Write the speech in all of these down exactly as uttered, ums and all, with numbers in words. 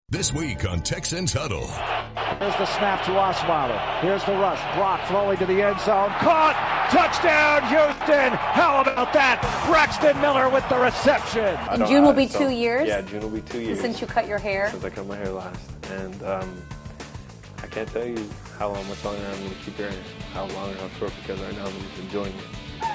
This week on Texans Huddle. Here's the snap to Osweiler. Here's the rush. Brock throwing to the end zone. Caught! Touchdown, Houston! How about that? Braxton Miller with the reception. And June will be two years? Yeah, June will be two years. Since you cut your hair? Since I cut my hair last. And um, I can't tell you how long, much longer I'm going to keep your hair. How long or how short, because right now I'm just enjoying it.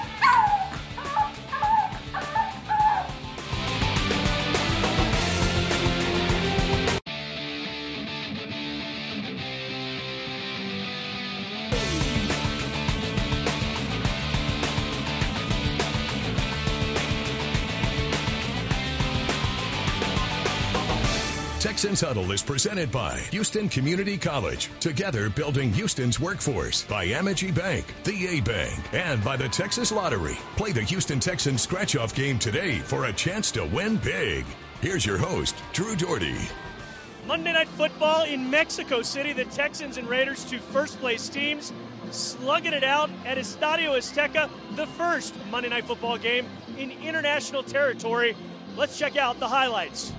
Texans Huddle is presented by Houston Community College. Together building Houston's workforce. By Amegy Bank, the A Bank, and by the Texas Lottery. Play the Houston Texans scratch-off game today for a chance to win big. Here's your host, Drew Doherty. Monday Night Football in Mexico City. The Texans and Raiders, two first-place teams, slugging it out at Estadio Azteca, the first Monday Night Football game in international territory. Let's check out the highlights.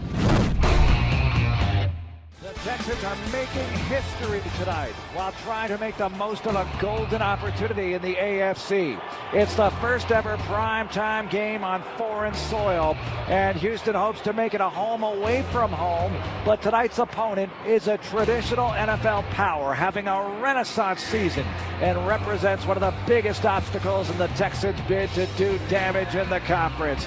The Texans are making history tonight while trying to make the most of a golden opportunity in the A F C. It's the first ever primetime game on foreign soil, and Houston hopes to make it a home away from home. But tonight's opponent is a traditional N F L power, having a renaissance season, and represents one of the biggest obstacles in the Texans' bid to do damage in the conference.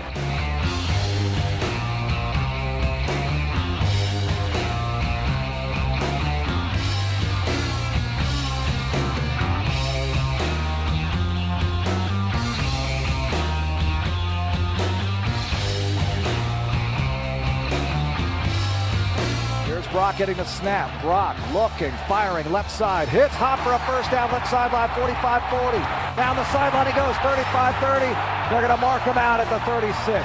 Brock getting the snap. Brock looking, firing, left side. Hits Hopper a first down, left sideline, forty-five forty. Down the sideline he goes, thirty-five thirty. They're going to mark him out at the thirty-six.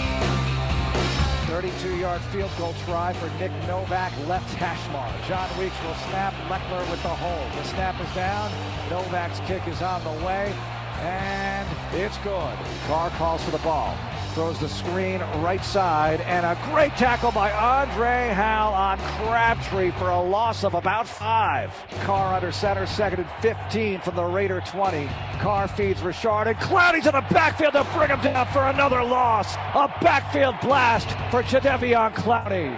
thirty-two-yard field goal try for Nick Novak, left hash mark. John Weeks will snap. Leckler with the hold. The snap is down. Novak's kick is on the way. And it's good. Carr calls for the ball. Throws the screen right side, and a great tackle by Andre Hal on Crabtree for a loss of about five. Carr under center, second and fifteen from the Raider twenty. Carr feeds Richard, and Clowney's in the backfield to bring him down for another loss. A backfield blast for Jadeveon Clowney.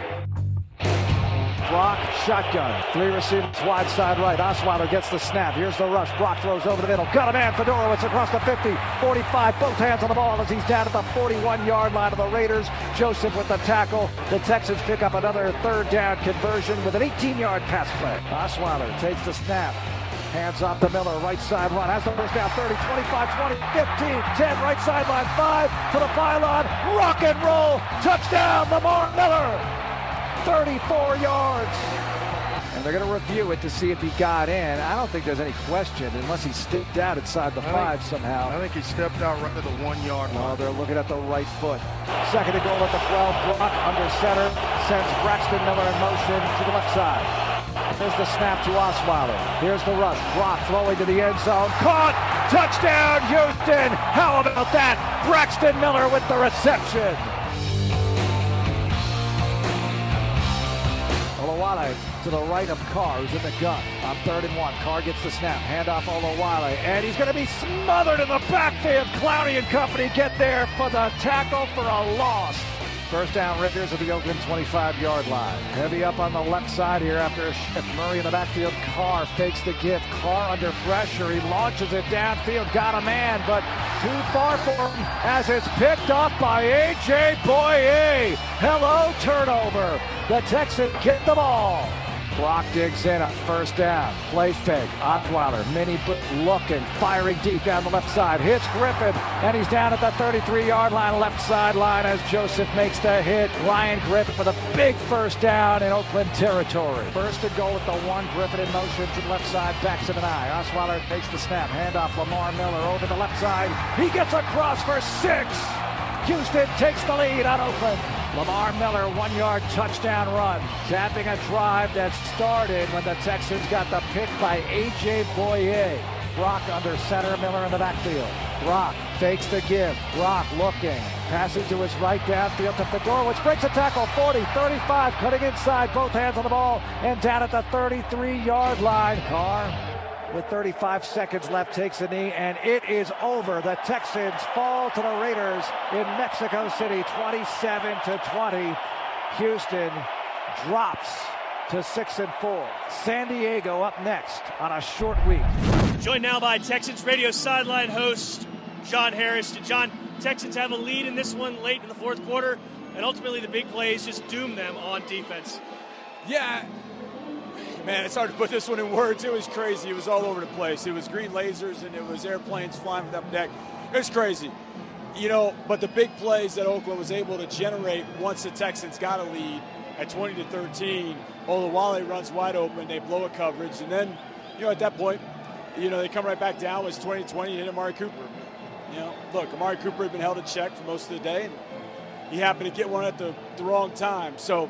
Brock, shotgun, three receivers wide side right. Osweiler gets the snap. Here's the rush. Brock throws over the middle. Got a man. Fedorowicz across the fifty, forty-five. Both hands on the ball as he's down at the forty-one-yard line of the Raiders. Joseph with the tackle. The Texans pick up another third down conversion with an eighteen-yard pass play. Osweiler takes the snap. Hands off to Miller, right side run. Has the first down, thirty, twenty-five, twenty, fifteen, ten, right sideline, five to the pylon. Rock and roll. Touchdown, Lamar Miller. thirty-four yards. And they're going to review it to see if he got in. I don't think there's any question unless he stepped out inside the I five think, somehow. I think he stepped out right at the one-yard line. Oh, they're looking at the right foot. Second and goal at the twelve. Brock under center. Sends Braxton Miller in motion to the left side. Here's the snap to Osweiler. Here's the rush. Brock throwing to the end zone. Caught! Touchdown, Houston! How about that? Braxton Miller with the reception. Olawale to the right of Carr, who's in the gun on third and one. Carr gets the snap, handoff Olawale, and he's going to be smothered in the backfield. Clowney and company get there for the tackle for a loss. First down, Raiders at the Oakland twenty-five-yard line. Heavy up on the left side here after a shift. Murray in the backfield. Carr fakes the gift. Carr under pressure. He launches it downfield. Got a man, but too far for him as it's picked off by A J Boye. Hello, turnover. The Texans get the ball. Brock digs in on first down. Play fake. Osweiler, mini looking, firing deep down the left side. Hits Griffin, and he's down at the thirty-three-yard line, left sideline as Joseph makes the hit. Ryan Griffin for the big first down in Oakland territory. First and goal at the one. Griffin in motion to the left side, backs him an eye. Osweiler takes the snap. Handoff Lamar Miller over the left side. He gets across for six. Houston takes the lead on Oakland. Lamar Miller, one-yard touchdown run, capping a drive that started when the Texans got the pick by A J Boye. Brock under center, Miller in the backfield. Brock fakes the give. Brock looking. Passing to his right downfield to Fedora, which breaks a tackle. forty, thirty-five, cutting inside. Both hands on the ball and down at the thirty-three-yard line. Carr, with thirty-five seconds left, takes a knee, and it is over. The Texans fall to the Raiders in Mexico City, twenty-seven to twenty. Houston drops to six and four. San Diego up next on a short week. Joined now by Texans radio sideline host John Harris. John, Texans have a lead in this one late in the fourth quarter, and ultimately the big plays just doom them on defense. Yeah, man, it's hard to put this one in words. It was crazy. It was all over the place. It was green lasers, and it was airplanes flying from up deck. It was crazy. You know, but the big plays that Oakland was able to generate once the Texans got a lead at twenty to thirteen, Olawale runs wide open, they blow a coverage, and then, you know, at that point, you know, they come right back down. It was twenty twenty, hit Amari Cooper. You know, look, Amari Cooper had been held in check for most of the day, and he happened to get one at the, the wrong time. So,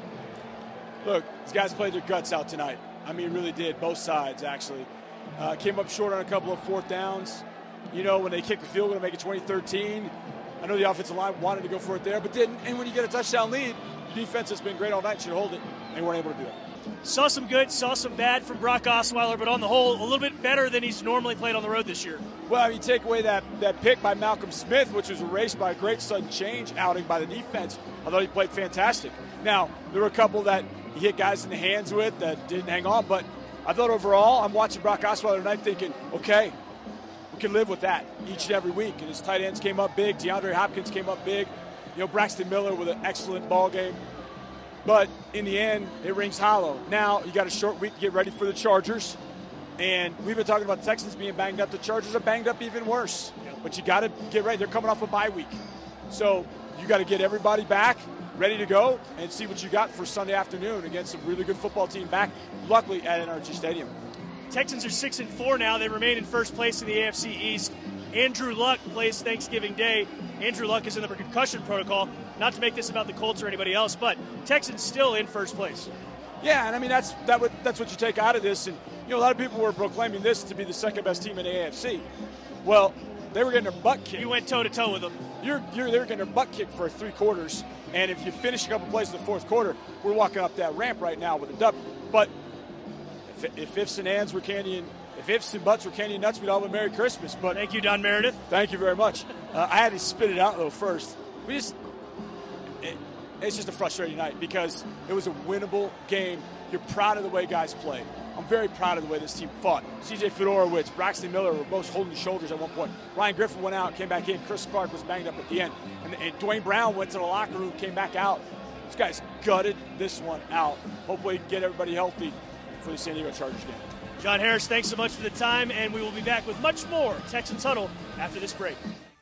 look, these guys played their guts out tonight. I mean, really did, both sides, actually. Uh, came up short on a couple of fourth downs. You know, when they kicked the field goal to make it twenty thirteen, I know the offensive line wanted to go for it there, but didn't. And when you get a touchdown lead, your defense has been great all night, should hold it. They weren't able to do it. Saw some good, saw some bad from Brock Osweiler, but on the whole, a little bit better than he's normally played on the road this year. Well, you take away that, that pick by Malcolm Smith, which was erased by a great sudden change outing by the defense. I thought he played fantastic. Now, there were a couple that he hit guys in the hands with that didn't hang on, but I thought overall, I'm watching Brock Osweiler tonight thinking, okay, we can live with that each and every week. And his tight ends came up big. DeAndre Hopkins came up big. You know, Braxton Miller with an excellent ball game. But in the end, it rings hollow. Now, you got a short week to get ready for the Chargers. And we've been talking about the Texans being banged up. The Chargers are banged up even worse. But you got to get ready. They're coming off a bye week. So you got to get everybody back, ready to go, and see what you got for Sunday afternoon against a really good football team back, luckily, at N R G Stadium. Texans are six and four now. They remain in first place in the A F C East. Andrew Luck plays Thanksgiving Day. Andrew Luck is in the concussion protocol. Not to make this about the Colts or anybody else, but Texans still in first place. Yeah, and I mean that's that would, that's what you take out of this. And you know, a lot of people were proclaiming this to be the second best team in the A F C. Well, they were getting their butt kicked. You went toe to toe with them. You're, you're they were getting their butt kicked for three quarters, and if you finish a couple plays in the fourth quarter, we're walking up that ramp right now with a W. But if, if ifs and ands were candy and if ifs and buts were candy and nuts, we'd all have a Merry Christmas. But thank you, Don Meredith. Thank you very much. Uh, I had to spit it out though first. We just. It, It's just a frustrating night because it was a winnable game. You're proud of the way guys played. I'm very proud of the way this team fought. C J Fedorowicz, Braxton Miller were both holding shoulders at one point. Ryan Griffin went out, came back in. Chris Clark was banged up at the end. And, and Dwayne Brown went to the locker room, came back out. These guys gutted this one out. Hopefully get everybody healthy for the San Diego Chargers game. John Harris, thanks so much for the time, and we will be back with much more Texans Huddle after this break.